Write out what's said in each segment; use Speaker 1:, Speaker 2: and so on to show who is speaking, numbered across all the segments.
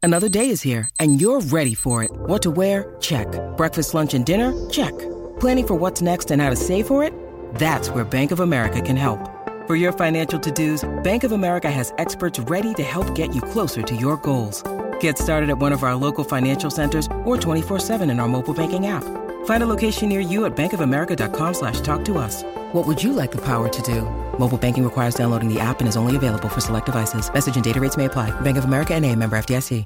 Speaker 1: Another day is here, and you're ready for it. What to wear? Check. Breakfast, lunch, and dinner? Check. Planning for what's next and how to save for it? That's where Bank of America can help. For your financial to-dos, Bank of America has experts ready to help get you closer to your goals. Get started at one of our local financial centers or 24/7 in our mobile banking app. Find a location near you at bankofamerica.com/talktous. What would you like the power to do? Mobile banking requires downloading the app and is only available for select devices. Message and data rates may apply. Bank of America N.A., member FDIC.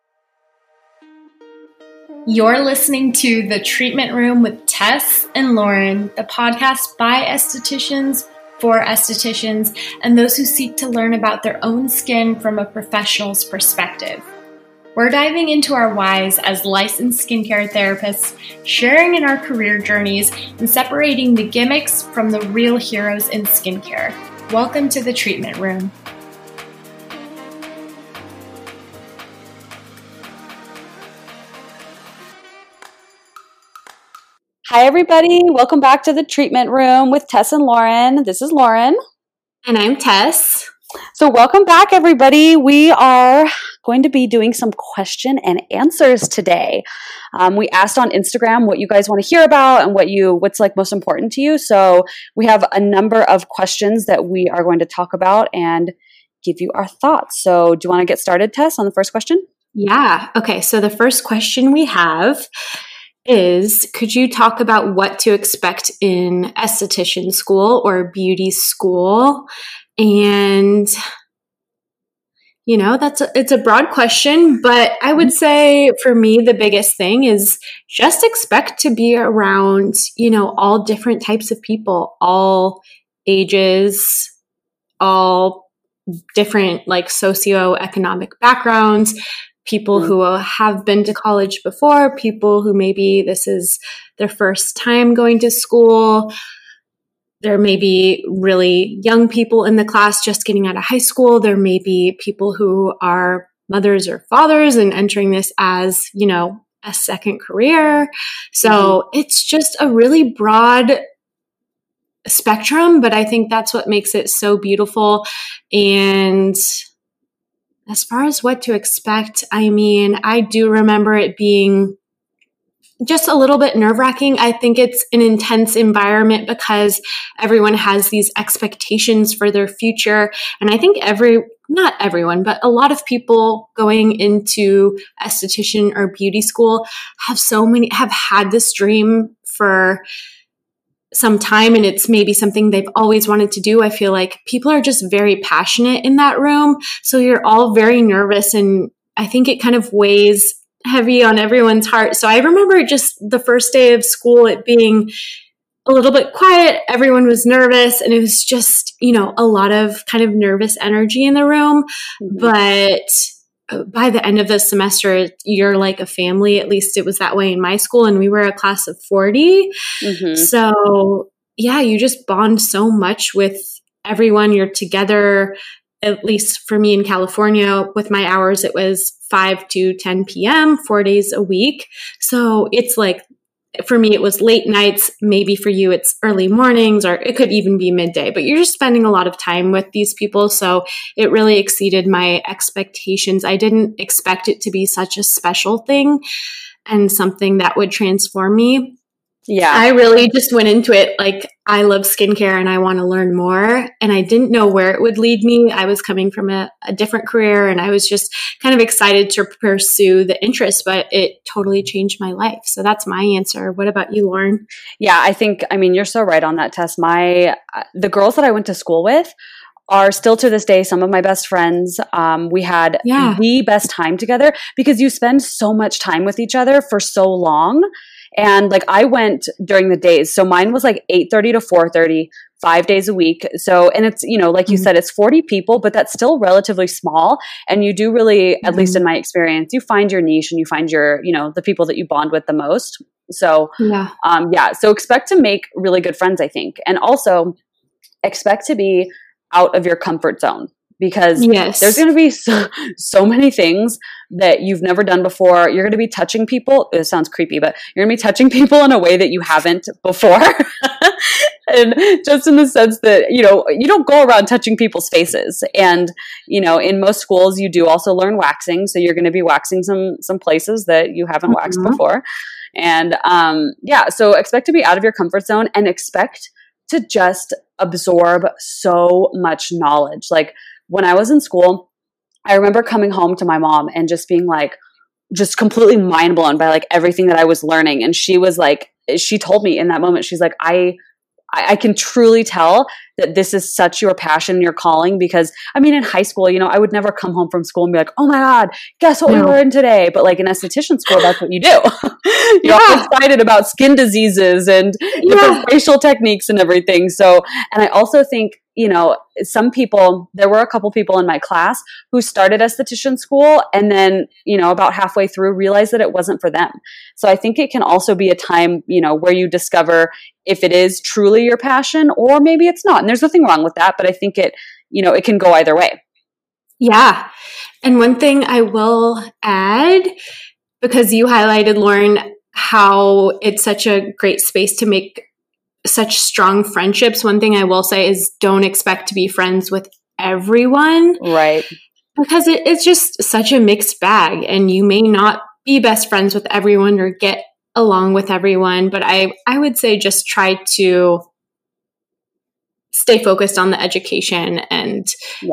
Speaker 2: You're listening to The Treatment Room with Tess and Lauren, the podcast by estheticians for estheticians and those who seek to learn about their own skin from a professional's perspective. We're diving into our whys as licensed skincare therapists, sharing in our career journeys, and separating the gimmicks from the real heroes in skincare. Welcome to The Treatment Room.
Speaker 3: Hi, everybody. Welcome back to The Treatment Room with Tess and Lauren. This is Lauren.
Speaker 2: And I'm Tess.
Speaker 3: So welcome back, everybody. We are going to be doing some question and answers today. We asked on Instagram what you guys want to hear about and what's like most important to you. So we have a number of questions that we are going to talk about and give you our thoughts. So do you want to get started, Tess, on the first question?
Speaker 2: Yeah. Okay. So the first question we have is, could you talk about what to expect in esthetician school or beauty school? And, you know, it's a broad question, but I would say for me, the biggest thing is just expect to be around, you know, all different types of people, all ages, all different like socioeconomic backgrounds, people who have been to college before, people who maybe this is their first time going to school. There may be really young people in the class just getting out of high school. There may be people who are mothers or fathers and entering this as, you know, a second career. So it's just a really broad spectrum, but I think that's what makes it so beautiful. And as far as what to expect, I mean, I do remember it being just a little bit nerve-wracking. I think it's an intense environment because everyone has these expectations for their future. And I think not everyone, but a lot of people going into esthetician or beauty school have had this dream for some time, and it's maybe something they've always wanted to do. I feel like people are just very passionate in that room. So you're all very nervous, and I think it kind of weighs heavy on everyone's heart. So I remember just the first day of school, it being a little bit quiet. Everyone was nervous, and it was just, you know, a lot of kind of nervous energy in the room. But by the end of the semester, you're like a family. At least it was that way in my school, and we were a class of 40. So yeah, you just bond so much with everyone. You're together. At least for me in California, with my hours, it was 5 to 10 p.m., 4 days a week. So it's like, for me, it was late nights. Maybe for you, it's early mornings, or it could even be midday, but you're just spending a lot of time with these people. So it really exceeded my expectations. I didn't expect it to be such a special thing and something that would transform me. Yeah. I really just went into it like, I love skincare and I want to learn more. And I didn't know where it would lead me. I was coming from a different career, and I was just kind of excited to pursue the interest, but it totally changed my life. So that's my answer. What about you, Lauren?
Speaker 3: Yeah, I mean, you're so right on that, Tess. The girls that I went to school with are still to this day some of my best friends. We had the best time together because you spend so much time with each other for so long. And like I went during the days. So mine was like 8:30 to 4:30, 5 days a week. So, and it's, you know, like you said, it's 40 people, but that's still relatively small. And you do really, at least in my experience, you find your niche and you find your, you know, the people that you bond with the most. So, so expect to make really good friends, I think. And also expect to be out of your comfort zone, because
Speaker 2: yes.
Speaker 3: there's going to be so many things that you've never done before. You're going to be touching people. It sounds creepy, but you're going to be touching people in a way that you haven't before. And just in the sense that, you know, you don't go around touching people's faces. And, you know, in most schools, you do also learn waxing. So you're going to be waxing some places that you haven't waxed before. And so expect to be out of your comfort zone and expect to just absorb so much knowledge. Like when I was in school, I remember coming home to my mom and just being like, just completely mind blown by like everything that I was learning. And she was like, she told me in that moment, she's like, I can truly tell that this is such your passion, your calling, because I mean, in high school, you know, I would never come home from school and be like, oh my God, guess what we learned today? But like in esthetician school, that's what you do. You're all excited about skin diseases and different facial techniques and everything. So, and I also think, you know, there were a couple people in my class who started esthetician school and then, you know, about halfway through realized that it wasn't for them. So I think it can also be a time, you know, where you discover if it is truly your passion or maybe it's not. And there's nothing wrong with that, but I think it, you know, it can go either way.
Speaker 2: Yeah. And one thing I will add, because you highlighted, Lauren, how it's such a great space to make such strong friendships. One thing I will say is don't expect to be friends with everyone.
Speaker 3: Right.
Speaker 2: Because it's just such a mixed bag and you may not be best friends with everyone or get along with everyone. But I would say just try to stay focused on the education and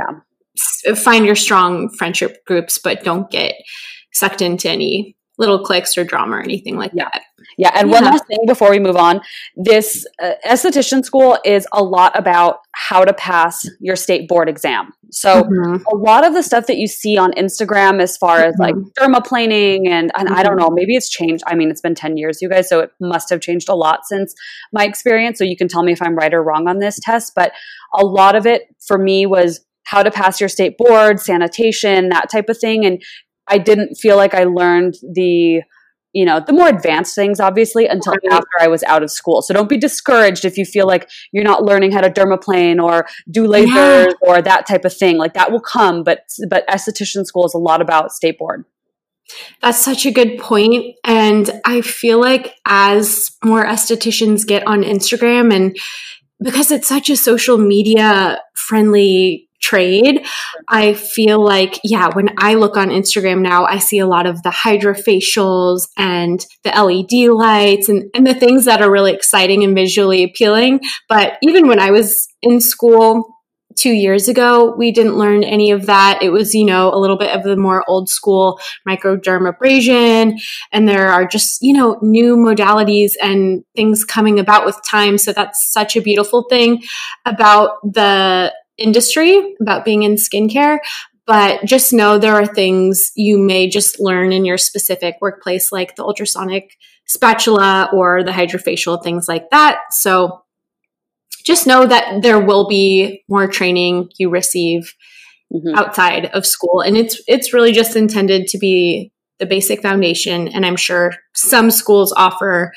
Speaker 2: find your strong friendship groups, but don't get sucked into any little cliques or drama or anything like that.
Speaker 3: Yeah. And one last thing before we move on, this esthetician school is a lot about how to pass your state board exam. So a lot of the stuff that you see on Instagram as far as like dermaplaning and I don't know, maybe it's changed. I mean, it's been 10 years, you guys, so it must have changed a lot since my experience. So you can tell me if I'm right or wrong on this test, but a lot of it for me was how to pass your state board, sanitation, that type of thing. And I didn't feel like I learned the more advanced things, obviously, until after I was out of school. So don't be discouraged if you feel like you're not learning how to dermaplane or do lasers or that type of thing. Like that will come, but esthetician school is a lot about state board.
Speaker 2: That's such a good point. And I feel like as more estheticians get on Instagram, and because it's such a social media friendly trade, I feel like, when I look on Instagram now, I see a lot of the hydrofacials and the LED lights and the things that are really exciting and visually appealing. But even when I was in school 2 years ago, we didn't learn any of that. It was, a little bit of the more old school microdermabrasion. And there are just, new modalities and things coming about with time. So that's such a beautiful thing about the industry, about being in skincare. But just know there are things you may just learn in your specific workplace, like the ultrasonic spatula or the hydrofacial, things like that. So just know that there will be more training you receive outside of school. And it's really just intended to be the basic foundation. And I'm sure some schools offer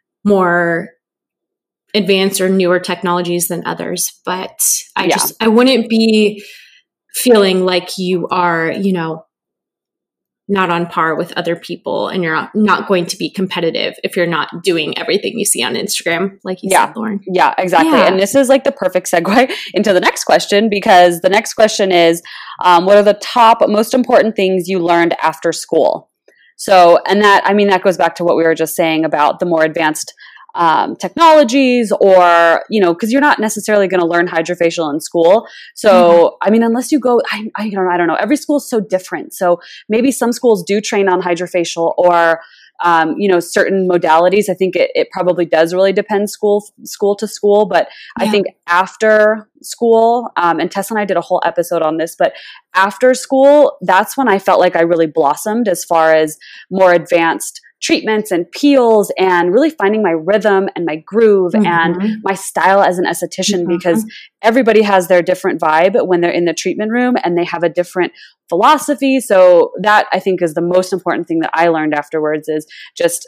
Speaker 2: more advanced or newer technologies than others. But I wouldn't be feeling like you are, not on par with other people and you're not going to be competitive if you're not doing everything you see on Instagram, like you said, Lauren.
Speaker 3: Yeah, exactly. Yeah. And this is like the perfect segue into the next question, because the next question is, what are the top most important things you learned after school? So, and that goes back to what we were just saying about the more advanced technologies, or, because you're not necessarily going to learn hydrofacial in school. So, unless you go, I don't know. Every school is so different. So maybe some schools do train on hydrofacial or, certain modalities. I think it probably does really depend school to school. But I think after school, and Tess and I did a whole episode on this, but after school, that's when I felt like I really blossomed as far as more advanced treatments and peels and really finding my rhythm and my groove and my style as an esthetician, because everybody has their different vibe when they're in the treatment room and they have a different philosophy. So that I think is the most important thing that I learned afterwards, is just,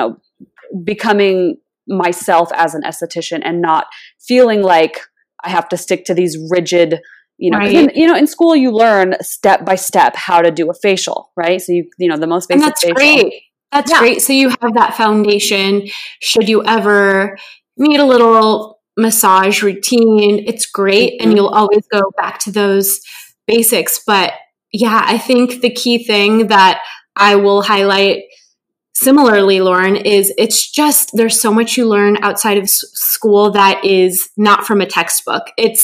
Speaker 3: becoming myself as an esthetician and not feeling like I have to stick to these rigid, You know, 'cause
Speaker 2: Right.
Speaker 3: in school you learn step by step how to do a facial, right? So the most basic
Speaker 2: And that's
Speaker 3: facial.
Speaker 2: great. That's great. So you have that foundation. Should you ever need a little massage routine, it's great. And you'll always go back to those basics. But yeah, I think the key thing that I will highlight similarly, Lauren, is it's just, there's so much you learn outside of school that is not from a textbook.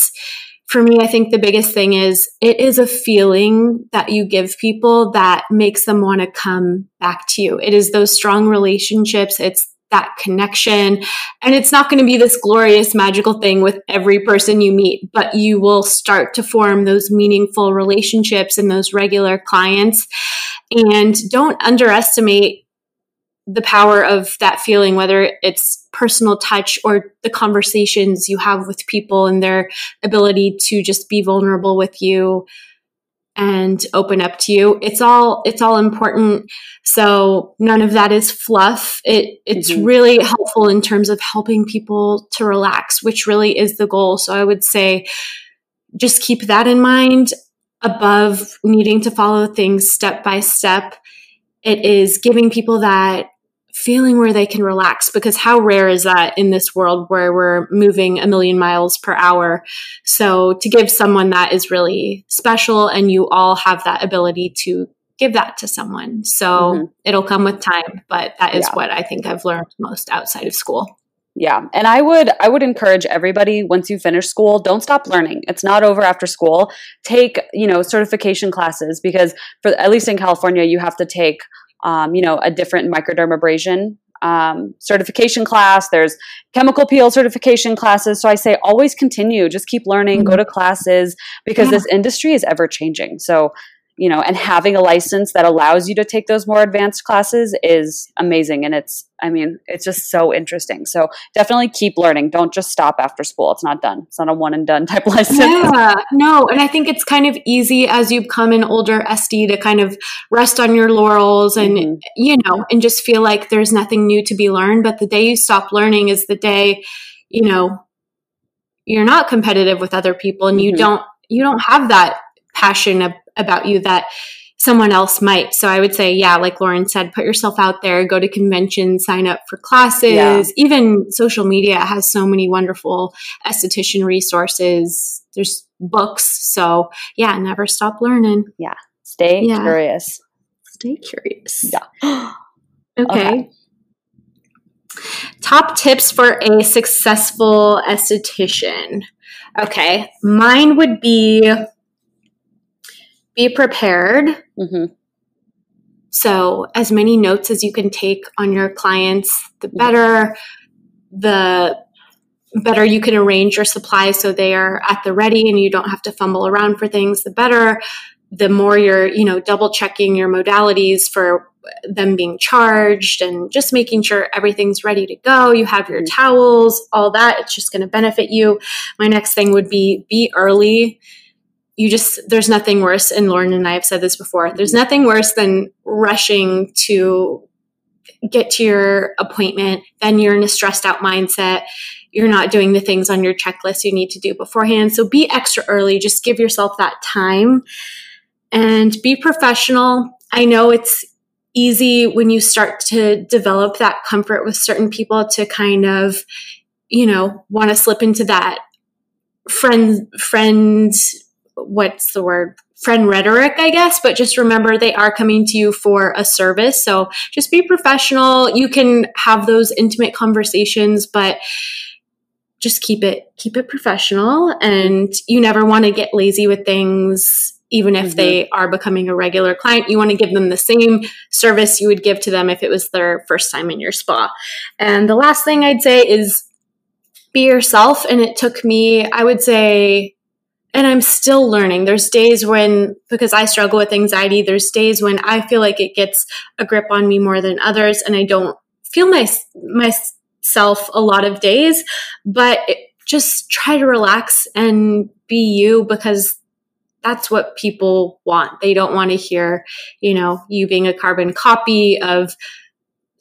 Speaker 2: For me, I think the biggest thing is it is a feeling that you give people that makes them want to come back to you. It is those strong relationships. It's that connection. And it's not going to be this glorious, magical thing with every person you meet, but you will start to form those meaningful relationships and those regular clients. And don't underestimate the power of that feeling, whether it's personal touch or the conversations you have with people and their ability to just be vulnerable with you and open up to you. It's all important. So none of that is fluff. It's really helpful in terms of helping people to relax, which really is the goal. So I would say just keep that in mind above needing to follow things step by step. It is giving people that feeling where they can relax, because how rare is that in this world where we're moving a million miles per hour? So to give someone that is really special, and you all have that ability to give that to someone. So it'll come with time, but that is what I think I've learned most outside of school.
Speaker 3: Yeah. And I would encourage everybody, once you finish school, don't stop learning. It's not over after school. Take, certification classes, because at least in California, you have to take, a different microdermabrasion certification class. There's chemical peel certification classes. So I say always continue, just keep learning, go to classes, because this industry is ever changing. So, and having a license that allows you to take those more advanced classes is amazing. And it's just so interesting. So definitely keep learning. Don't just stop after school. It's not done. It's not a one and done type license.
Speaker 2: Yeah, no. And I think it's kind of easy as you become an older SD to kind of rest on your laurels and, and just feel like there's nothing new to be learned. But the day you stop learning is the day, you're not competitive with other people, and you don't have that passion about you that someone else might. So I would say, like Lauren said, put yourself out there, go to conventions, sign up for classes. Yeah. Even social media has so many wonderful esthetician resources. There's books. So never stop learning.
Speaker 3: Yeah. Stay curious.
Speaker 2: Stay curious.
Speaker 3: Yeah.
Speaker 2: Okay. Top tips for a successful esthetician. Okay. Mine would be prepared. So as many notes as you can take on your clients, the better. The better you can arrange your supplies so they are at the ready and you don't have to fumble around for things, the better. The more you're, double checking your modalities for them being charged and just making sure everything's ready to go. You have your towels, all that. It's just going to benefit you. My next thing would be early. There's nothing worse, and Lauren and I have said this before, there's nothing worse than rushing to get to your appointment. Then you're in a stressed out mindset. You're not doing the things on your checklist you need to do beforehand. So be extra early. Just give yourself that time and be professional. I know it's easy when you start to develop that comfort with certain people to kind of, want to slip into that friend rhetoric, I guess, but just remember they are coming to you for a service. So just be professional. You can have those intimate conversations, but just keep it professional. And you never want to get lazy with things, even if they are becoming a regular client. You want to give them the same service you would give to them if it was their first time in your spa. And the last thing I'd say is be yourself. And it took me, I would say, and I'm still learning. There's days when, because I struggle with anxiety, there's days when I feel like it gets a grip on me more than others, and I don't feel myself a lot of days, but just try to relax and be you, because that's what people want. They don't want to hear, you being a carbon copy of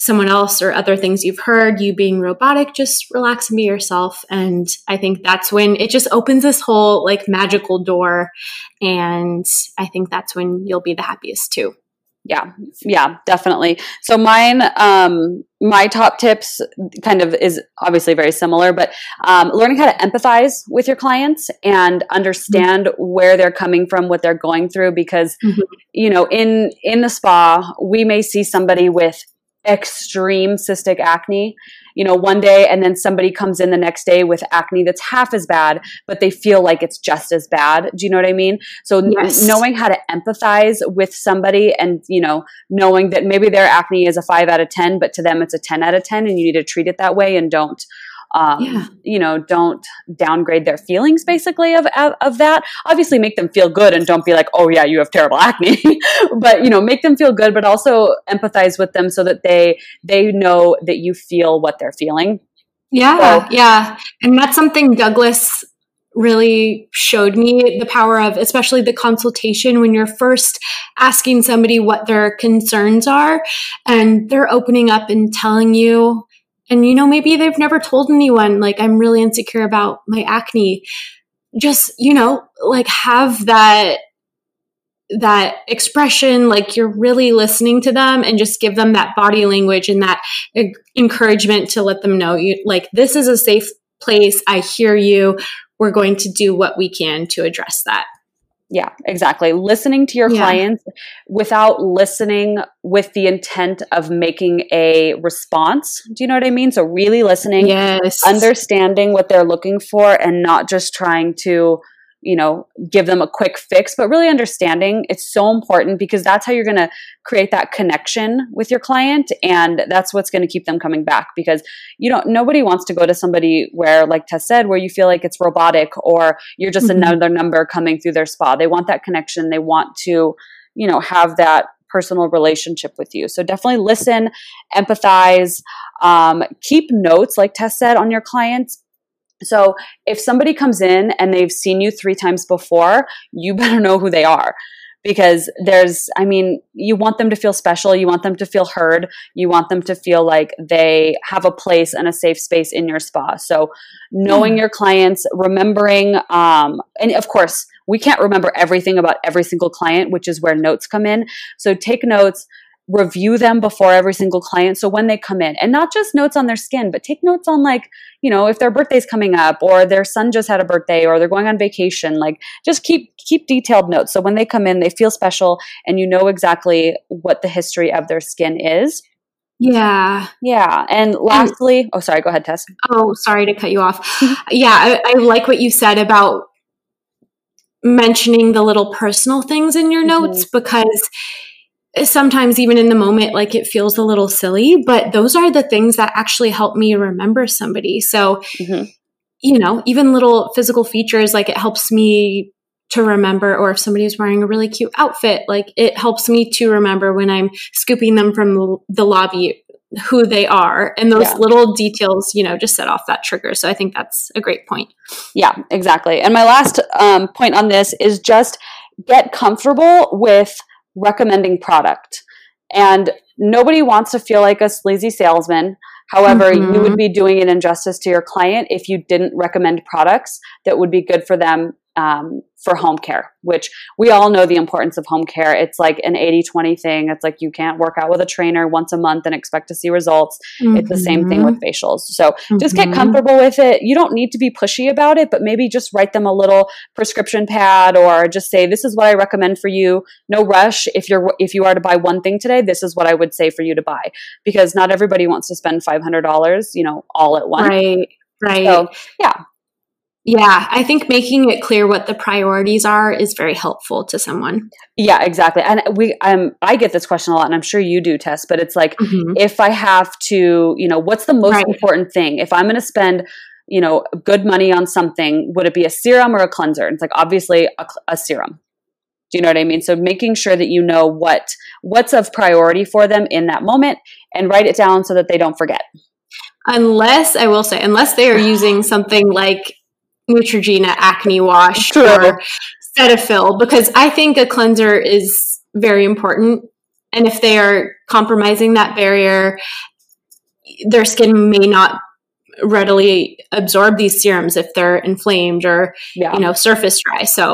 Speaker 2: someone else or other things you've heard, you being robotic, just relax and be yourself. And I think that's when it just opens this whole like magical door. And I think that's when you'll be the happiest too.
Speaker 3: Yeah, definitely. So mine, my top tips kind of is obviously very similar, but learning how to empathize with your clients and understand where they're coming from, what they're going through, because, you know, in the spa, we may see somebody with extreme cystic acne, you know, one day, and then somebody comes in the next day with acne that's half as bad, but they feel like it's just as bad. Do you know what I mean? So knowing how to empathize with somebody and, you know, knowing that maybe their acne is a 5 out of 10, but to them it's a 10 out of 10 and you need to treat it that way and don't you know, don't downgrade their feelings basically of that. Obviously make them feel good and don't be like, oh yeah, you have terrible acne, but, you know, make them feel good, but also empathize with them so that they know that you feel what they're feeling.
Speaker 2: Yeah. And that's something Douglas really showed me the power of, especially the consultation when you're first asking somebody what their concerns are and they're opening up and telling you. And, you know, maybe they've never told anyone, like, I'm really insecure about my acne. Just, you know, like have that expression, like you're really listening to them and just give them that body language and that encouragement to let them know you like, this is a safe place. I hear you. We're going to do what we can to address that.
Speaker 3: Yeah, exactly. Listening to your clients without listening with the intent of making a response. Do you know what I mean? So really listening, understanding what they're looking for and not just trying to, you know, give them a quick fix, but really understanding. It's so important because that's how you're going to create that connection with your client. And that's what's going to keep them coming back because nobody wants to go to somebody where, like Tess said, where you feel like it's robotic or you're just another number coming through their spa. They want that connection. They want to, you know, have that personal relationship with you. So definitely listen, empathize, keep notes, like Tess said, on your clients. So if somebody comes in and they've seen you 3 times before, you better know who they are because you want them to feel special. You want them to feel heard. You want them to feel like they have a place and a safe space in your spa. So knowing your clients, remembering, and of course, we can't remember everything about every single client, which is where notes come in. So take notes. Review them before every single client. So when they come in, and not just notes on their skin, but take notes on like, you know, if their birthday's coming up or their son just had a birthday or they're going on vacation, like just keep detailed notes. So when they come in, they feel special and you know exactly what the history of their skin is.
Speaker 2: Yeah.
Speaker 3: And lastly, sorry, go ahead, Tess.
Speaker 2: Oh, sorry to cut you off. I like what you said about mentioning the little personal things in your notes because sometimes even in the moment, like it feels a little silly, but those are the things that actually help me remember somebody. So, you know, even little physical features, like it helps me to remember, or if somebody is wearing a really cute outfit, like it helps me to remember when I'm scooping them from the lobby, who they are. And those little details, you know, just set off that trigger. So I think that's a great point.
Speaker 3: Yeah, exactly. And my last point on this is just get comfortable with recommending product. And nobody wants to feel like a sleazy salesman. However, you would be doing an injustice to your client if you didn't recommend products that would be good for them for home care, which we all know the importance of home care. It's like an 80-20 thing. It's like you can't work out with a trainer once a month and expect to see results. It's the same thing with facials. So just get comfortable with it. You don't need to be pushy about it, but maybe just write them a little prescription pad or just say, this is what I recommend for you. No rush. If you are to buy one thing today, this is what I would say for you to buy, because not everybody wants to spend $500, you know, all at once.
Speaker 2: Right.
Speaker 3: So,
Speaker 2: yeah, I think making it clear what the priorities are is very helpful to someone.
Speaker 3: Yeah, exactly. And I get this question a lot, and I'm sure you do, Tess, but it's like, if I have to, you know, what's the most important thing? If I'm going to spend, you know, good money on something, would it be a serum or a cleanser? It's like, obviously a serum. Do you know what I mean? So making sure that you know what's of priority for them in that moment and write it down so that they don't forget. Unless
Speaker 2: they are using something like Neutrogena acne wash or Cetaphil, because I think a cleanser is very important. And if they are compromising that barrier their skin may not readily absorb these serums if they're inflamed or, surface dry. So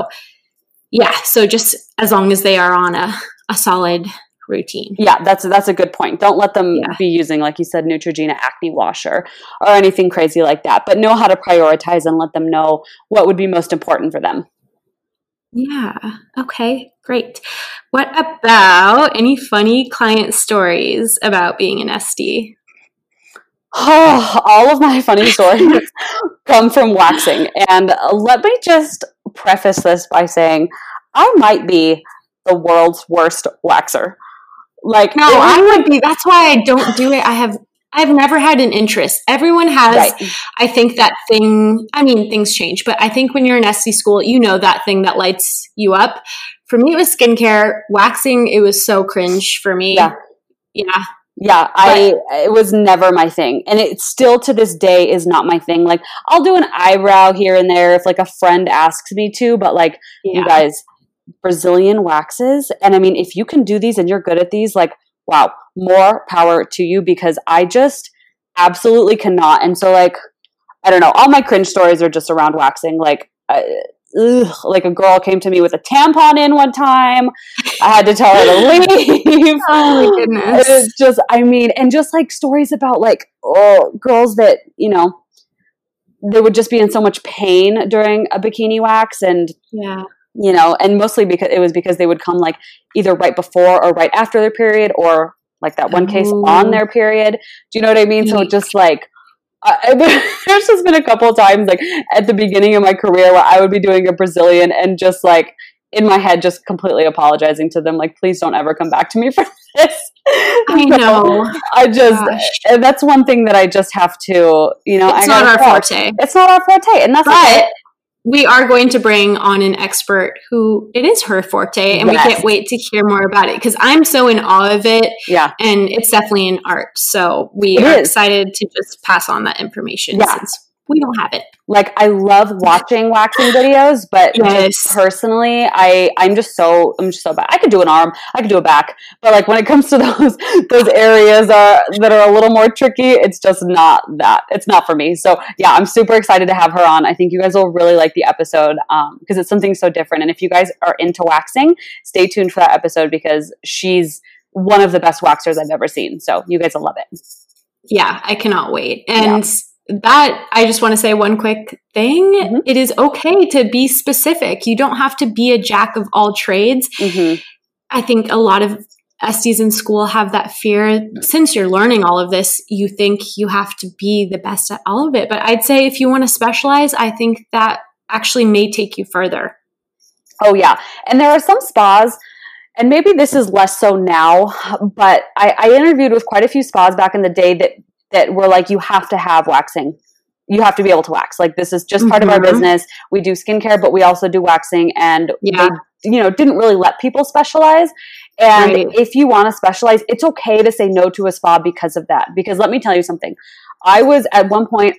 Speaker 2: just as long as they are on a solid routine.
Speaker 3: Yeah, that's a good point. Don't let them be using, like you said, Neutrogena acne wash or anything crazy like that, but know how to prioritize and let them know what would be most important for them.
Speaker 2: Yeah. Okay, great. What about any funny client stories about being an SD?
Speaker 3: Oh, all of my funny stories come from waxing. And let me just preface this by saying I might be the world's worst waxer. Like,
Speaker 2: no, I would be. That's why I don't do it. I've never had an interest. Everyone has, right. I think that thing, I mean, things change, but I think when you're in SD school, that thing that lights you up. For me, it was skincare. Waxing, it was so cringe for me.
Speaker 3: Yeah. Yeah, it was never my thing. And it still to this day is not my thing. Like, I'll do an eyebrow here and there if like a friend asks me to, but like, you guys, Brazilian waxes. And I mean, if you can do these and you're good at these, like, wow, more power to you, because I just absolutely cannot. And so like, I don't know, all my cringe stories are just around waxing. Like, like a girl came to me with a tampon in one time. I had to tell her to leave.
Speaker 2: Oh my goodness.
Speaker 3: It's just, I mean, and just like stories about like, girls that, they would just be in so much pain during a bikini wax, and and mostly because they would come like either right before or right after their period, or like that one case on their period. Do you know what I mean? So just like, there's just been a couple of times like at the beginning of my career where I would be doing a Brazilian and just like in my head just completely apologizing to them, like, please don't ever come back to me for this.
Speaker 2: I know.
Speaker 3: And that's one thing that I just have to,
Speaker 2: it's not our forte.
Speaker 3: It's not our forte, and that's okay.
Speaker 2: We are going to bring on an expert who it is her forte, and we can't wait to hear more about it, because I'm so in awe of it.
Speaker 3: Yeah.
Speaker 2: And it's definitely an art. So we are excited to just pass on that information since we don't have it.
Speaker 3: Like, I love watching waxing videos, but just personally, I'm just so bad. I could do an arm, I could do a back, but like when it comes to those areas that are a little more tricky, it's just not that. It's not for me. So yeah, I'm super excited to have her on. I think you guys will really like the episode because it's something so different. And if you guys are into waxing, stay tuned for that episode, because she's one of the best waxers I've ever seen. So you guys will love it.
Speaker 2: Yeah, I cannot wait. And that, I just want to say one quick thing. Mm-hmm. It is okay to be specific. You don't have to be a jack of all trades. Mm-hmm. I think a lot of SDs in school have that fear. Since you're learning all of this, you think you have to be the best at all of it. But I'd say if you want to specialize, I think that actually may take you further.
Speaker 3: Oh, yeah. And there are some spas, and maybe this is less so now, but I interviewed with quite a few spas back in the day that were like, you have to have waxing. You have to be able to wax. Like, this is just part of our business. We do skincare, but we also do waxing. And they, didn't really let people specialize. And if you want to specialize, it's okay to say no to a spa because of that. Because let me tell you something. At one point,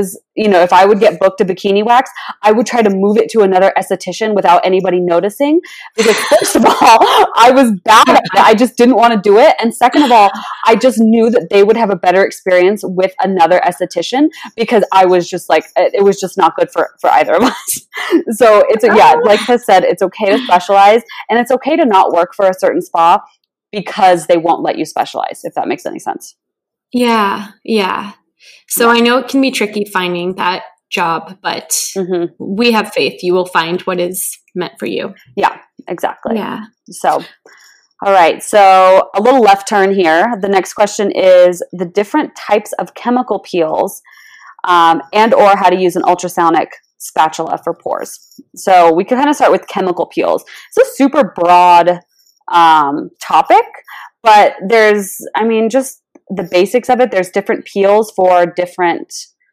Speaker 3: if I would get booked a bikini wax, I would try to move it to another esthetician without anybody noticing. Because first of all, I was bad at it. I just didn't want to do it. And second of all, I just knew that they would have a better experience with another esthetician, because I was just like, it was just not good for either of us. So like I said, it's okay to specialize, and it's okay to not work for a certain spa because they won't let you specialize, if that makes any sense.
Speaker 2: Yeah. Yeah. So I know it can be tricky finding that job, but we have faith you will find what is meant for you.
Speaker 3: Yeah, exactly.
Speaker 2: Yeah.
Speaker 3: So, all right. So a little left turn here. The next question is the different types of chemical peels and or how to use an ultrasonic spatula for pores. So we can kind of start with chemical peels. It's a super broad topic, but just the basics of it. There's different peels for different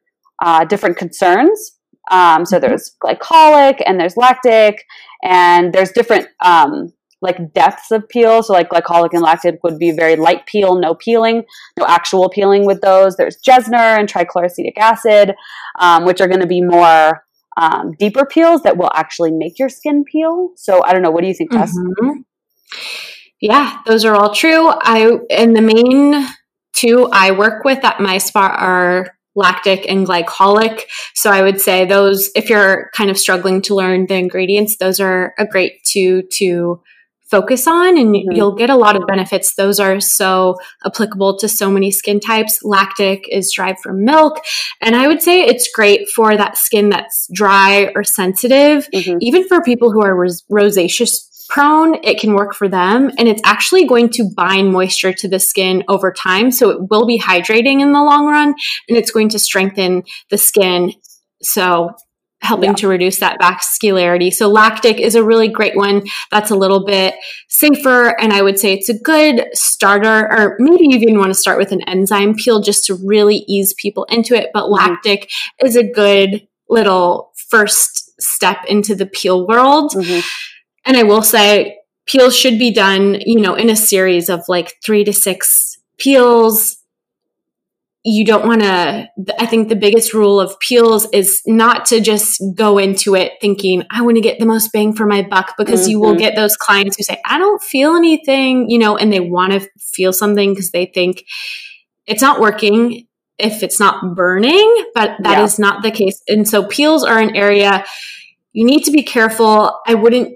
Speaker 3: concerns. So there's glycolic and there's lactic, and there's different depths of peel. So like glycolic and lactic would be very light peel, no peeling, no actual peeling with those. There's Gesner and trichloroacetic acid, which are going to be more deeper peels that will actually make your skin peel. So I don't know. What do you think, Tess?
Speaker 2: Yeah, those are all true. And the main two I work with at my spa are lactic and glycolic. So I would say those, if you're kind of struggling to learn the ingredients, those are a great two to focus on, and you'll get a lot of benefits. Those are so applicable to so many skin types. Lactic is derived from milk, and I would say it's great for that skin that's dry or sensitive. Even for people who are rosacea prone, it can work for them, and it's actually going to bind moisture to the skin over time, so it will be hydrating in the long run, and it's going to strengthen the skin, so helping to reduce that vascularity. So lactic is a really great one. That's a little bit safer, and I would say it's a good starter, or maybe you even want to start with an enzyme peel just to really ease people into it, but lactic is a good little first step into the peel world. And I will say peels should be done, you know, in a series of like 3 to 6 peels. You don't want to, I think the biggest rule of peels is not to just go into it thinking, I want to get the most bang for my buck, because you will get those clients who say, I don't feel anything, you know, and they want to feel something because they think it's not working if it's not burning, but that is not the case. And so peels are an area you need to be careful. I wouldn't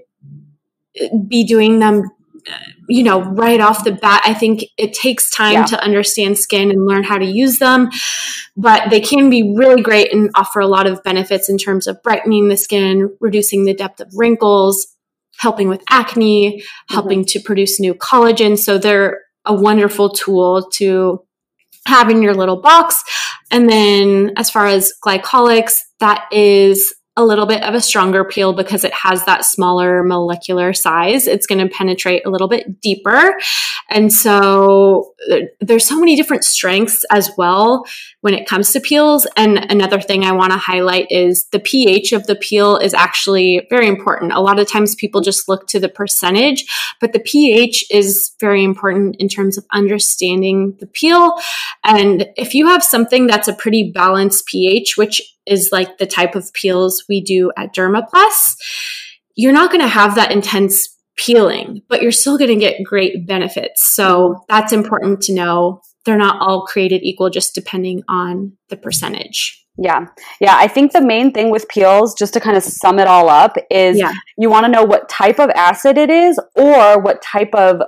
Speaker 2: be doing them, you know, right off the bat. I think it takes time to understand skin and learn how to use them, but they can be really great and offer a lot of benefits in terms of brightening the skin, reducing the depth of wrinkles, helping with acne, helping to produce new collagen. So they're a wonderful tool to have in your little box. And then as far as glycolics, that is a little bit of a stronger peel because it has that smaller molecular size. It's going to penetrate a little bit deeper. And so there's so many different strengths as well when it comes to peels. And another thing I want to highlight is the pH of the peel is actually very important. A lot of times people just look to the percentage, but the pH is very important in terms of understanding the peel. And if you have something that's a pretty balanced pH, which is like the type of peels we do at Dermaplus, you're not going to have that intense peeling, but you're still going to get great benefits. So that's important to know. They're not all created equal, just depending on the percentage.
Speaker 3: Yeah. I think the main thing with peels, just to kind of sum it all up, is you want to know what type of acid it is or what type of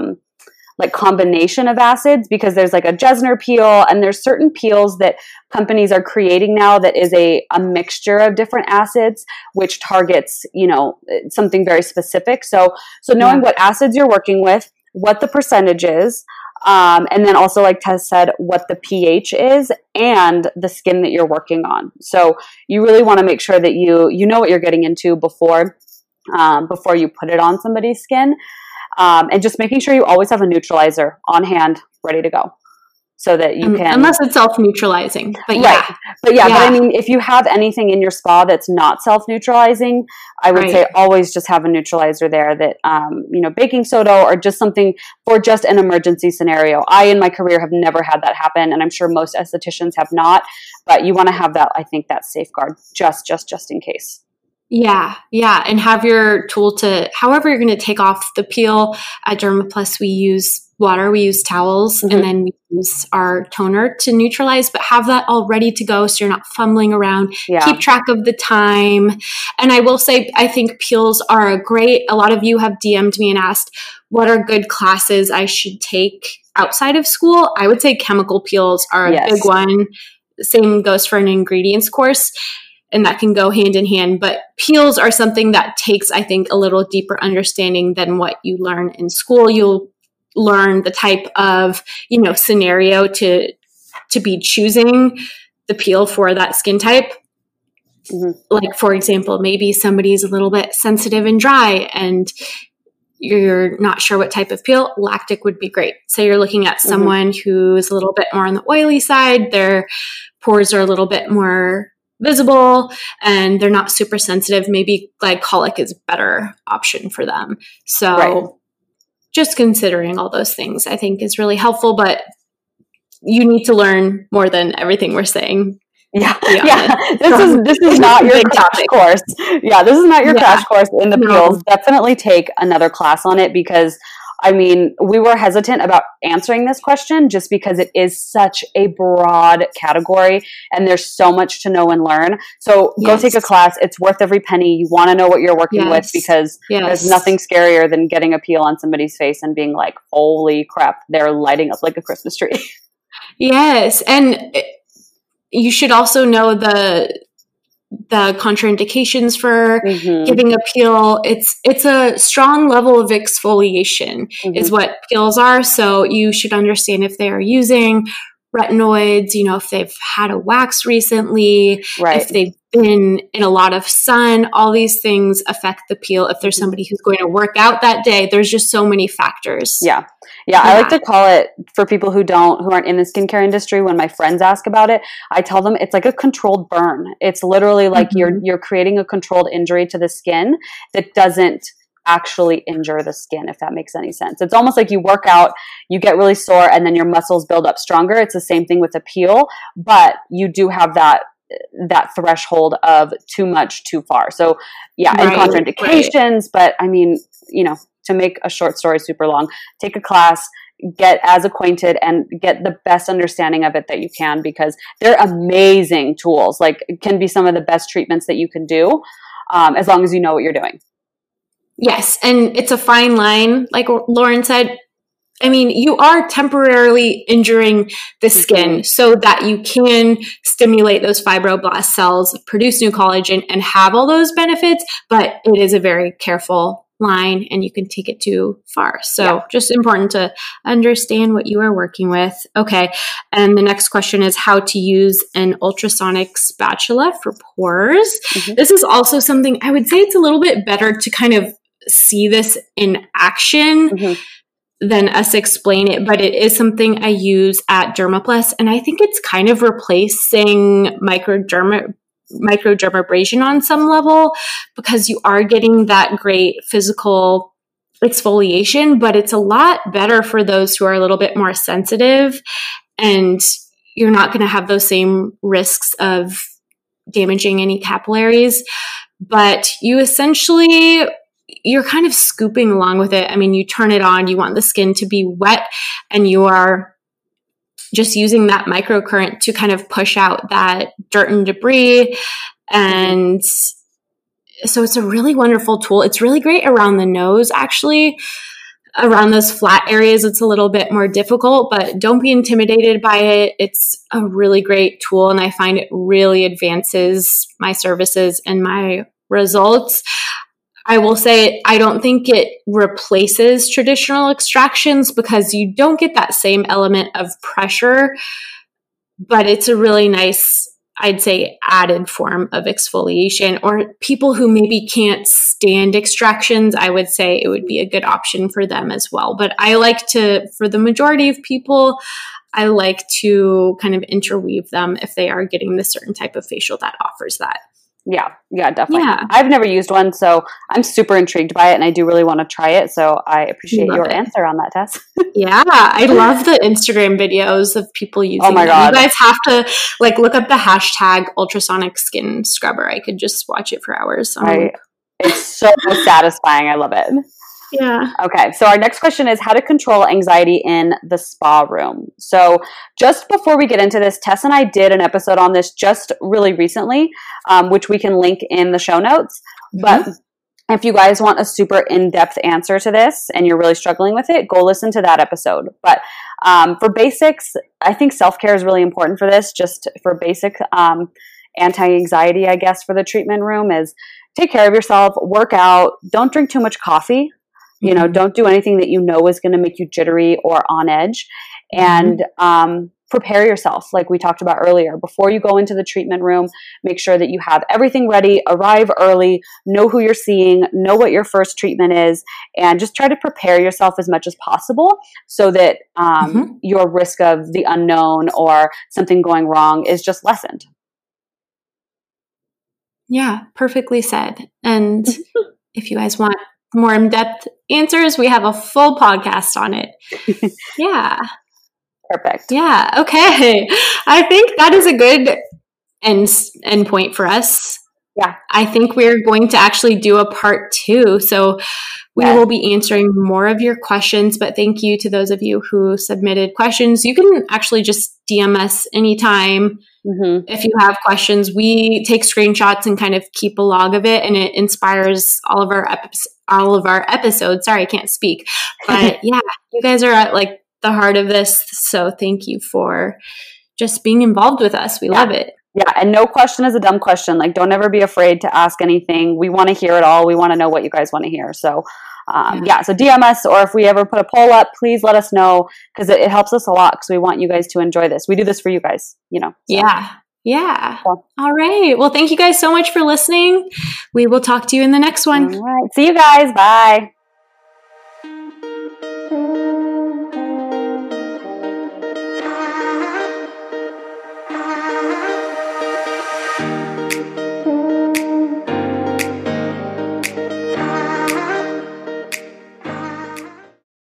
Speaker 3: like combination of acids, because there's like a Gesner peel and there's certain peels that companies are creating now that is a mixture of different acids, which targets, you know, something very specific. So knowing what acids you're working with, what the percentage is, and then also, like Tess said, what the pH is and the skin that you're working on. So you really want to make sure that you know what you're getting into before you put it on somebody's skin. And just making sure you always have a neutralizer on hand, ready to go, so that you can.
Speaker 2: Unless it's self-neutralizing, but
Speaker 3: But I mean, if you have anything in your spa that's not self-neutralizing, I would say always just have a neutralizer there. That you know, baking soda or just something for just an emergency scenario. I, in my career, have never had that happen, and I'm sure most estheticians have not. But you want to have that. I think that safeguard just in case.
Speaker 2: Yeah. And have your tool to, however you're going to take off the peel. At Dermaplus, we use water, we use towels, and then we use our toner to neutralize, but have that all ready to go so you're not fumbling around. Keep track of the time. And I will say, I think peels are a lot of you have DM'd me and asked, what are good classes I should take outside of school? I would say chemical peels are a big one. Same goes for an ingredients course. And that can go hand in hand. But peels are something that takes, I think, a little deeper understanding than what you learn in school. You'll learn the type of, you know, scenario to be choosing the peel for that skin type. Like, for example, maybe somebody's a little bit sensitive and dry and you're not sure what type of peel. Lactic would be great. So you're looking at someone who's a little bit more on the oily side. Their pores are a little bit more visible and they're not super sensitive. Maybe glycolic is a better option for them. So just considering all those things, I think, is really helpful, but you need to learn more than everything we're saying.
Speaker 3: This is not your crash course. This is not your crash course in the peels. Definitely take another class on it, because I mean, we were hesitant about answering this question just because it is such a broad category and there's so much to know and learn. So go take a class. It's worth every penny. You want to know what you're working with because there's nothing scarier than getting a peel on somebody's face and being like, holy crap, they're lighting up like a Christmas tree.
Speaker 2: Yes. And you should also know the contraindications for giving a peel. It's a strong level of exfoliation is what peels are. So you should understand if they are using retinoids, if they've had a wax recently, if they've been in a lot of sun, all these things affect the peel. If there's somebody who's going to work out that day, there's just so many factors.
Speaker 3: Yeah. I like to call it, for people who aren't in the skincare industry, when my friends ask about it, I tell them it's like a controlled burn. It's literally like you're creating a controlled injury to the skin that doesn't actually injure the skin, if that makes any sense. It's almost like you work out, you get really sore, and then your muscles build up stronger. It's the same thing with a peel, but you do have that threshold of too much, too far. So and contraindications, but I mean, to make a short story super long, take a class, get as acquainted and get the best understanding of it that you can, because they're amazing tools. Like, it can be some of the best treatments that you can do, as long as you know what you're doing.
Speaker 2: Yes. And it's a fine line. Like Lauren said, I mean, you are temporarily injuring the skin so that you can stimulate those fibroblast cells, produce new collagen, and have all those benefits. But it is a very careful line and you can take it too far. So just important to understand what you are working with. Okay. And the next question is how to use an ultrasonic spatula for pores. This is also something I would say it's a little bit better to kind of see this in action than us explain it, but it is something I use at Dermaplus, and I think it's kind of replacing microdermabrasion on some level, because you are getting that great physical exfoliation, but it's a lot better for those who are a little bit more sensitive, and you're not going to have those same risks of damaging any capillaries. But you're kind of scooping along with it. I mean, you turn it on, you want the skin to be wet, and you are just using that microcurrent to kind of push out that dirt and debris. And so it's a really wonderful tool. It's really great around the nose, actually. Around those flat areas, it's a little bit more difficult, but don't be intimidated by it. It's a really great tool, and I find it really advances my services and my results. I will say I don't think it replaces traditional extractions because you don't get that same element of pressure, but it's a really nice, I'd say, added form of exfoliation. Or people who maybe can't stand extractions, I would say it would be a good option for them as well. But I like to, for the majority of people, I like to kind of interweave them if they are getting the certain type of facial that offers that.
Speaker 3: Yeah, definitely. Yeah. I've never used one, so I'm super intrigued by it, and I do really want to try it. So I appreciate your answer on that, Tess.
Speaker 2: Yeah, I love the Instagram videos of people using
Speaker 3: Oh my God.
Speaker 2: You guys have to look up the hashtag ultrasonic skin scrubber. I could just watch it for hours.
Speaker 3: It's so satisfying. I love it.
Speaker 2: Yeah.
Speaker 3: Okay. So our next question is how to control anxiety in the spa room. So just before we get into this, Tess and I did an episode on this just really recently, which we can link in the show notes. But if you guys want a super in-depth answer to this and you're really struggling with it, go listen to that episode. But for basics, I think self-care is really important for this. Just for basic anti-anxiety, I guess, for the treatment room is take care of yourself, work out, don't drink too much coffee. Don't do anything that is going to make you jittery or on edge, and prepare yourself. Like we talked about earlier, before you go into the treatment room, make sure that you have everything ready, arrive early, know who you're seeing, know what your first treatment is, and just try to prepare yourself as much as possible so that your risk of the unknown or something going wrong is just lessened.
Speaker 2: Yeah, perfectly said. And if you guys want more in-depth answers, we have a full podcast on it. Yeah.
Speaker 3: Perfect.
Speaker 2: Yeah. Okay. I think that is a good end point for us.
Speaker 3: Yeah.
Speaker 2: I think we're going to actually do a part 2. So We will be answering more of your questions, but thank you to those of you who submitted questions. You can actually just DM us anytime if you have questions. We take screenshots and kind of keep a log of it, and it inspires all of our episodes. Sorry, I can't speak. But yeah, you guys are at like the heart of this. So thank you for just being involved with us. We love it.
Speaker 3: Yeah. And no question is a dumb question. Like, don't ever be afraid to ask anything. We want to hear it all. We want to know what you guys want to hear. So, so DM us, or if we ever put a poll up, please let us know, because it helps us a lot, because we want you guys to enjoy this. We do this for you guys, So.
Speaker 2: Yeah. Cool. All right. Well, thank you guys so much for listening. We will talk to you in the next one.
Speaker 3: All right. See you guys. Bye.